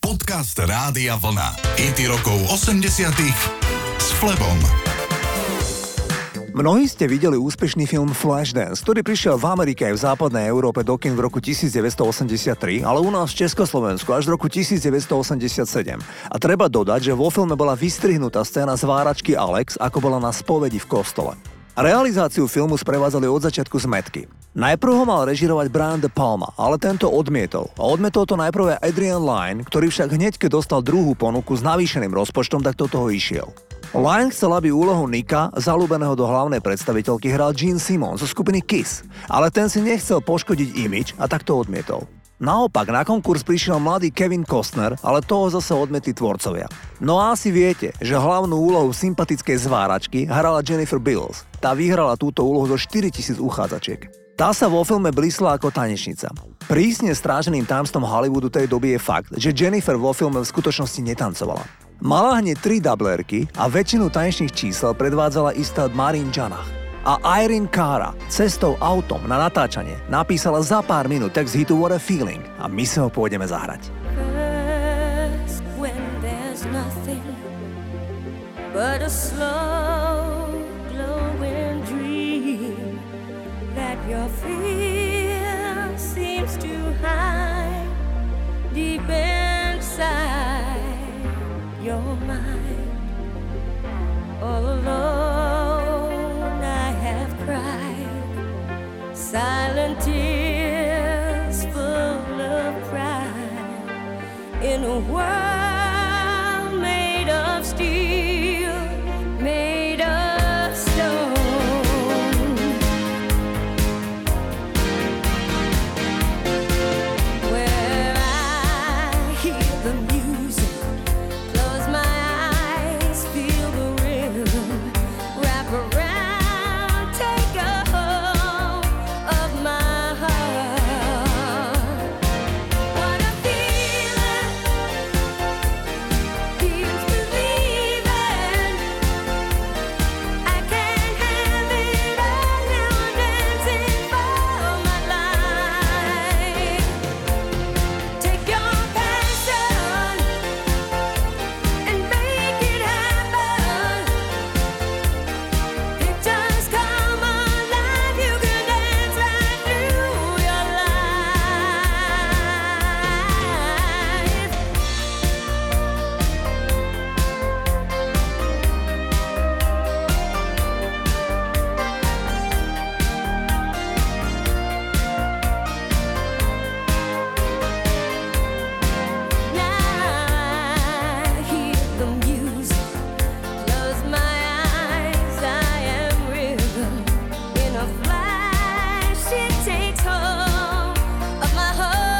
Podcast Rádia Vlna. Hity rokov 80-tych s Flebom. Mnohí ste videli úspešný film Flashdance, ktorý prišiel v Amerike aj v západnej Európe do kín v roku 1983, ale u nás v Československu až v roku 1987. A treba dodať, že vo filme bola vystrihnutá scéna zváračky Alex, ako bola na spovedi v kostole. Realizáciu filmu sprevádzali od začiatku zmätky. Najprv ho mal režirovať Brian De Palma, ale tento odmietol. A odmietol to najprv aj Adrian Lyne, ktorý však hneď, keď dostal druhú ponuku s navýšeným rozpočtom, tak do toho išiel. Lyne chcel, aby úlohu Nicka, zalúbeného do hlavnej predstaviteľky, hral Gene Simmons zo skupiny Kiss, ale ten si nechcel poškodiť imidž a tak to odmietol. Naopak, na konkurs prišiel mladý Kevin Costner, ale toho zase odmietli tvorcovia. No a asi viete, že hlavnú úlohu sympatickej zváračky hrala Jennifer Beals. Tá vyhrala túto úlohu zo 4000 uchádzačiek. Tá sa vo filme blísla ako tanečnica. Prísne stráženým tajomstvom Hollywoodu tej doby je fakt, že Jennifer vo filme v skutočnosti netancovala. Mala hneď 3 dublerky a väčšinu tanečných čísel predvádzala istá Maureen Janach. A Irene Cara cestou autom na natáčanie napísala za pár minút text hitu What a Feeling a my sa ho pôjdeme zahrať. First, when there's nothing but a slow glowing dream that your fear seems to hide deep inside your mind. All alone I have cried silent tears full of pride in a world made of steel, made of stone. Where I hear the music, close my eyes, feel the rhythm, wrap around, take a hold of my heart. What a feeling, feels believing. I can't have it all now, I'm dancing for my life. Take your passion and make it happen. Pictures come alive, you can dance right through your Now I hear the music, close my eyes, I am rhythm. In a flash, it takes hold of my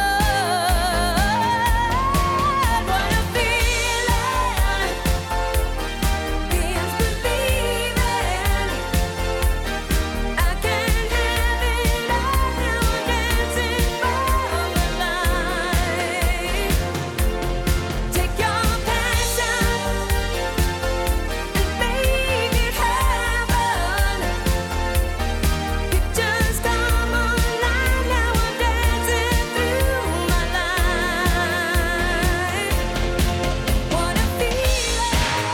heart. What a feeling, feels believing. I can't have it all now, I'm dancing for my life. Take your passion and make it happen. Pictures come alive, now I'm dancing through my life. What a feeling.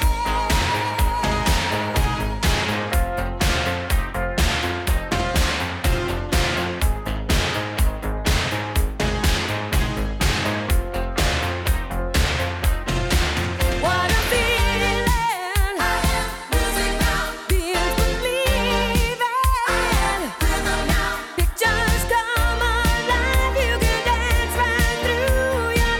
What a feeling. I am music now. Feels believing. I am rhythm now. Pictures come alive. You can dance right through your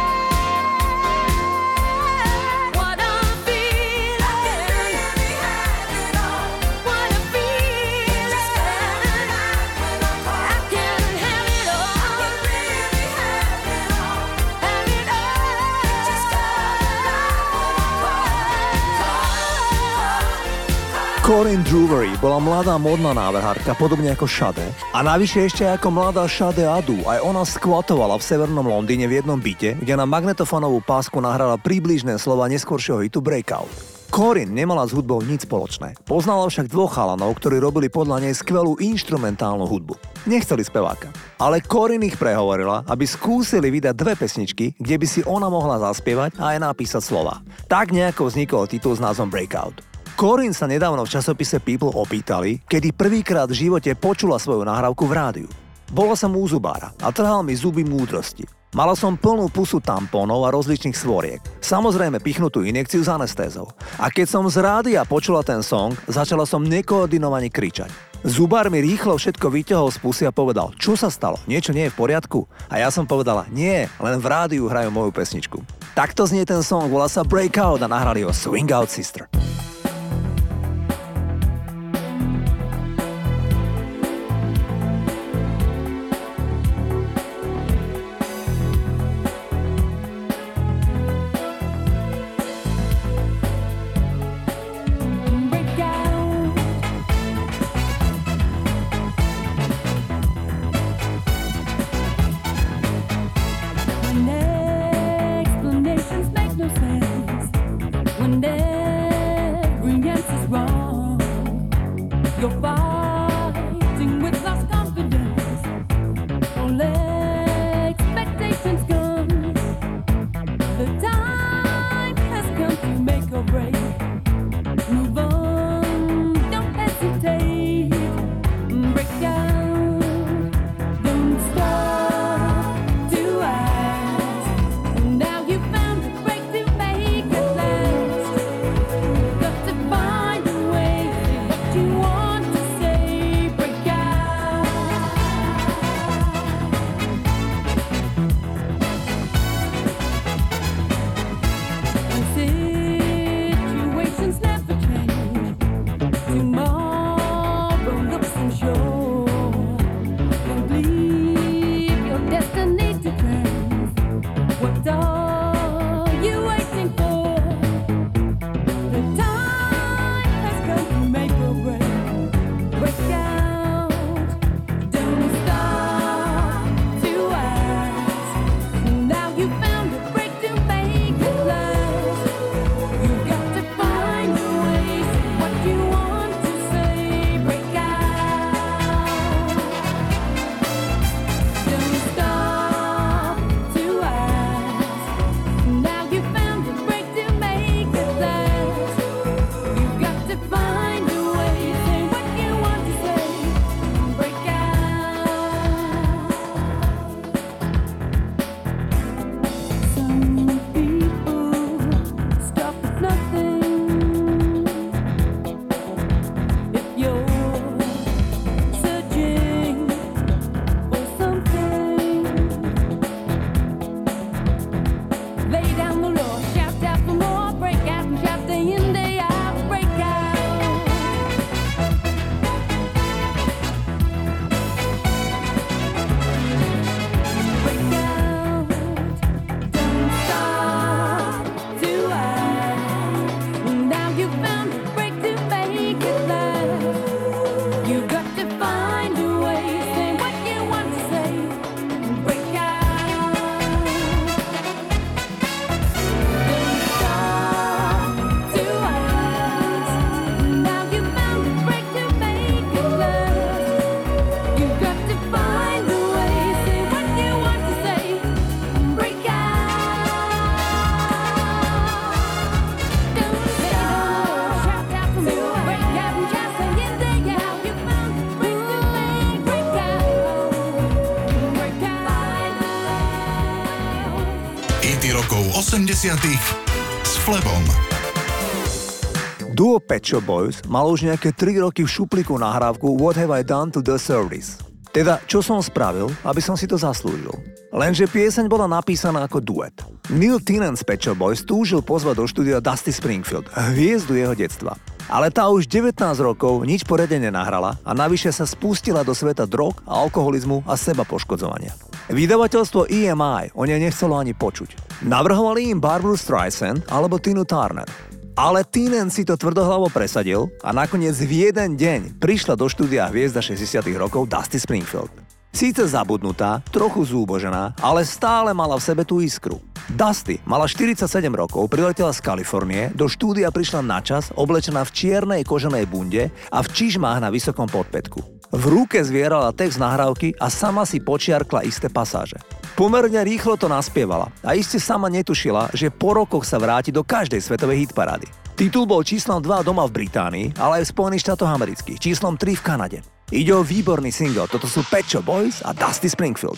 life. What a feeling. I can really have it all. What a feeling. I can have it all. I can really have it all. Have it all. Just Corinne Drury bola mladá módna návrhárka, podobne ako Sade. A navyše ešte ako mladá Sade Adu, aj ona skvatovala v severnom Londýne v jednom byte, kde na magnetofónovú pásku nahrala príbližné slova neskoršieho hitu Breakout. Corinne nemala s hudbou nič spoločné. Poznala však dvoch chalanov, ktorí robili podľa nej skvelú inštrumentálnu hudbu. Nechceli speváka. Ale Corinne ich prehovorila, aby skúsili vydať dve pesničky, kde by si ona mohla zaspievať a aj napísať slova. Tak nejako vznikol titul s názvom Breakout. Corinne sa nedávno v časopise People opýtali, kedy prvýkrát v živote počula svoju nahrávku v rádiu. Bola som u zubára a trhal mi zuby múdrosti. Mala som plnú pusu tampónov a rozličných svoriek. Samozrejme pichnutú injekciu s anestézou. A keď som z rádia počula ten song, začala som nekoordinovane kričať. Zubár mi rýchlo všetko vyťahol z pusy a povedal, čo sa stalo, niečo nie je v poriadku? A ja som povedala, nie, len v rádiu hrajú moju pesničku. Takto znie ten song, volá sa Breakout a nahrali ho Swing Out Sister. Rokov 80 s Flebom. Duo Pet Shop Boys malo už nejaké 3 roky v šuplíku nahrávku What Have I Done to Deserve This? Teda, čo som spravil, aby som si to zaslúžil. Lenže pieseň bola napísaná ako duet. Neil Tennant z Pet Shop Boys túžil pozvať do štúdia Dusty Springfield, hviezdu jeho detstva. Ale tá už 19 rokov nič poriadne nenahrala a navyše sa spustila do sveta drog, alkoholizmu a seba poškodzovania. Vydavateľstvo EMI o nej nechcelo ani počuť. Navrhovali im Barbru Streisand alebo Tinu Turner. Ale Tennant si to tvrdohlavo presadil a nakoniec v jeden deň prišla do štúdia hviezda 60 rokov Dusty Springfield. Síce zabudnutá, trochu zúbožená, ale stále mala v sebe tú iskru. Dusty mala 47 rokov, priletela z Kalifornie, do štúdia prišla na čas, oblečená v čiernej koženej bunde a v čižmách na vysokom podpätku. V ruke zvierala text nahrávky a sama si počiarkla isté pasáže. Pomerne rýchlo to naspievala a iste sama netušila, že po rokoch sa vráti do každej svetovej hitparády. Titul bol číslom 2 doma v Británii, ale aj v Spojených štátoch amerických, číslom 3 v Kanade. Ide o výborný single, toto sú Pet Shop Boys a Dusty Springfield.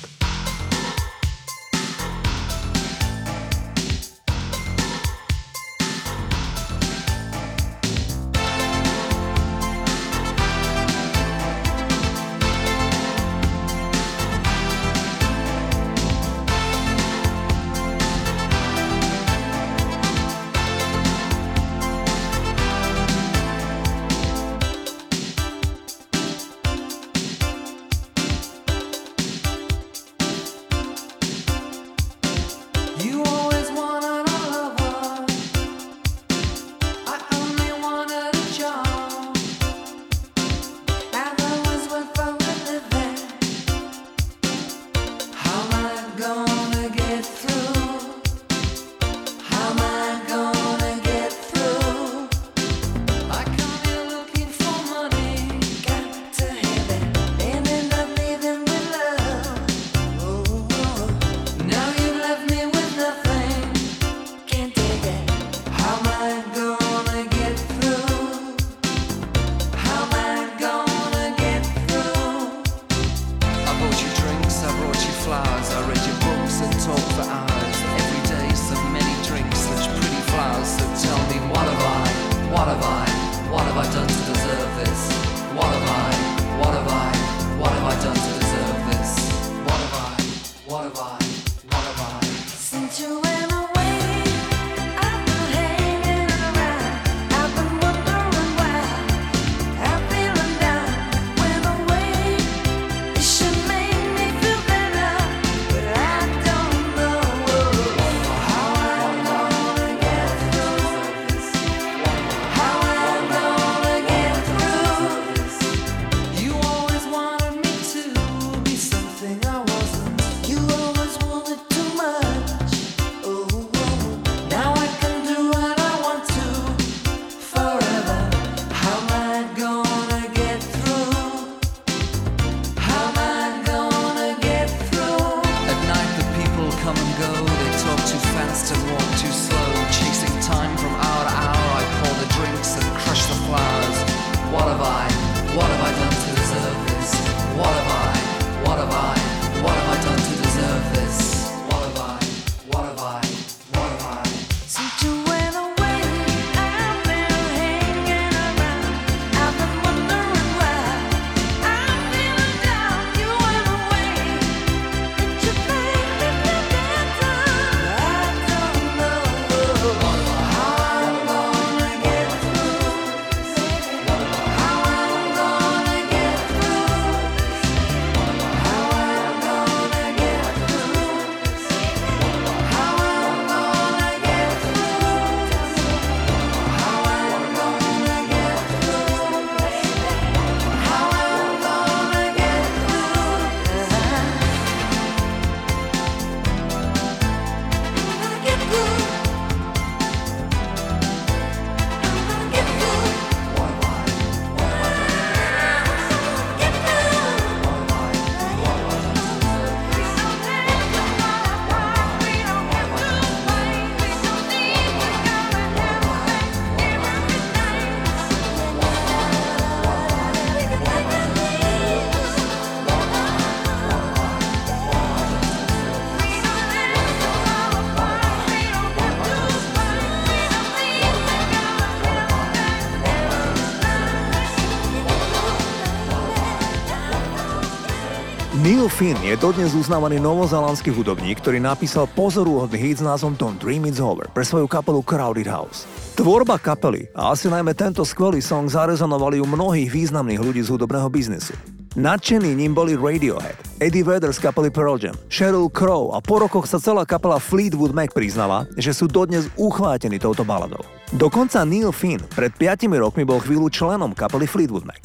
Neil Finn je dodnes uznávaný novozelandský hudobník, ktorý napísal pozoruhodný hit s názvom Don't Dream It's Over pre svoju kapelu Crowded House. Tvorba kapely a asi najmä tento skvelý song zarezonovali u mnohých významných ľudí z hudobného biznesu. Nadšení ním boli Radiohead, Eddie Vedder z kapely Pearl Jam, Sheryl Crow a po rokoch sa celá kapela Fleetwood Mac priznala, že sú dodnes uchvátení touto baladou. Dokonca Neil Finn pred 5 rokmi bol chvíľu členom kapely Fleetwood Mac.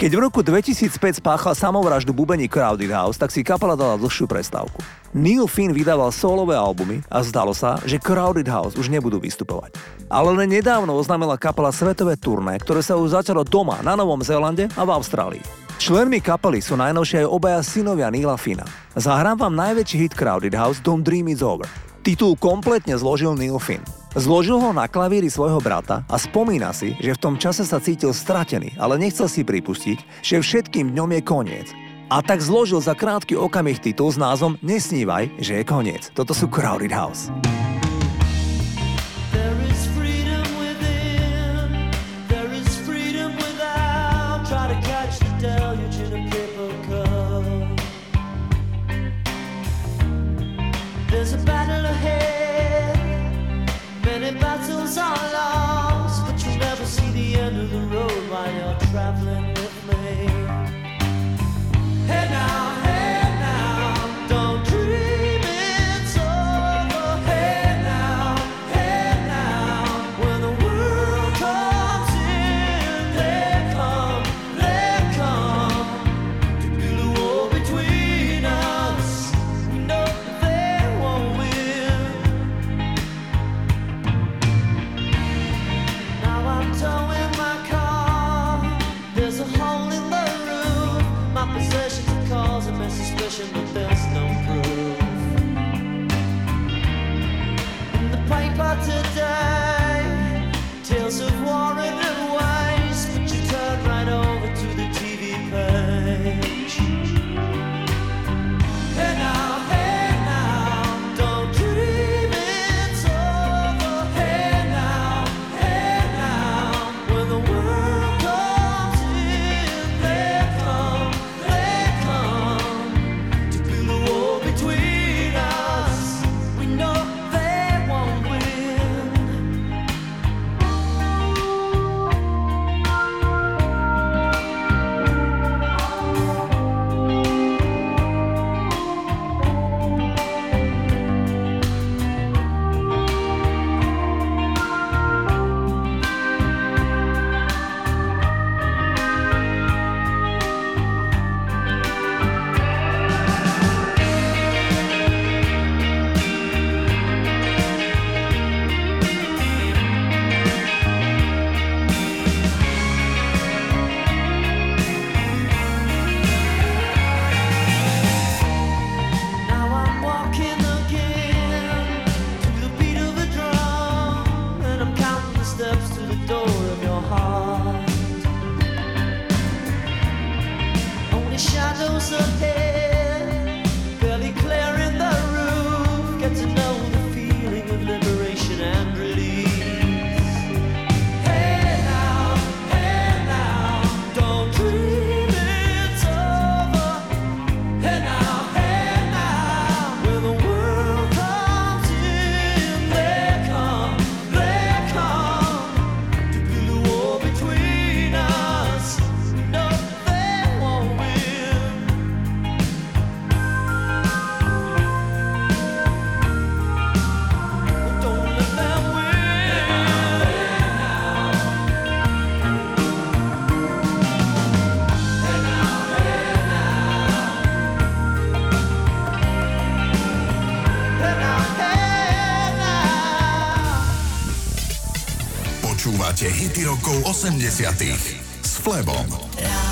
Keď v roku 2005 spáchal samovraždu bubeník Crowded House, tak si kapela dala dlhšiu prestávku. Neil Finn vydával solové albumy a zdalo sa, že Crowded House už nebudú vystupovať. Ale len nedávno oznámila kapela svetové turné, ktoré sa už začalo doma na Novom Zélande a v Austrálii. Členmi kapely sú najnovšie aj obaja synovia Neila Finna. Zahrám vám najväčší hit Crowded House Don't Dream It's Over. Titul kompletne zložil Neil Finn. Zložil ho na klavíri svojho brata a spomína si, že v tom čase sa cítil stratený, ale nechcel si pripustiť, že všetkým dňom je koniec. A tak zložil za krátky okamih titul s názvom Nesnívaj, že je koniec. Toto sú Crowded House. There's a battle ahead, many battles are lost, but you'll never see the end of the road while you're traveling with me. Hey now, don't dream it's over. Hey now, when the world comes in, they come to build a wall between us. We know they won't win. Now I'm towing my car. There's a hole in the roof. My possessions are causing me suspicion, but there's no proof. In the paper today, tales of war and waste, but you turn right over to the TV page. Hey now, don't dream it's over. Hey now, when the world comes in, they come to build a wall between us. We know they won't win. Now I'm walking again to the beat of a drum, and I'm counting the steps to the door of your heart. Only shadows ahead, barely clearing the roof. Get to know the feeling of liberation and release. Hey now, don't dream it's over. Hey now, when the world comes in, they come to build a wall between us. No, they won't win. Don't let them win. Počúvate hity rokov 80 s Flebom.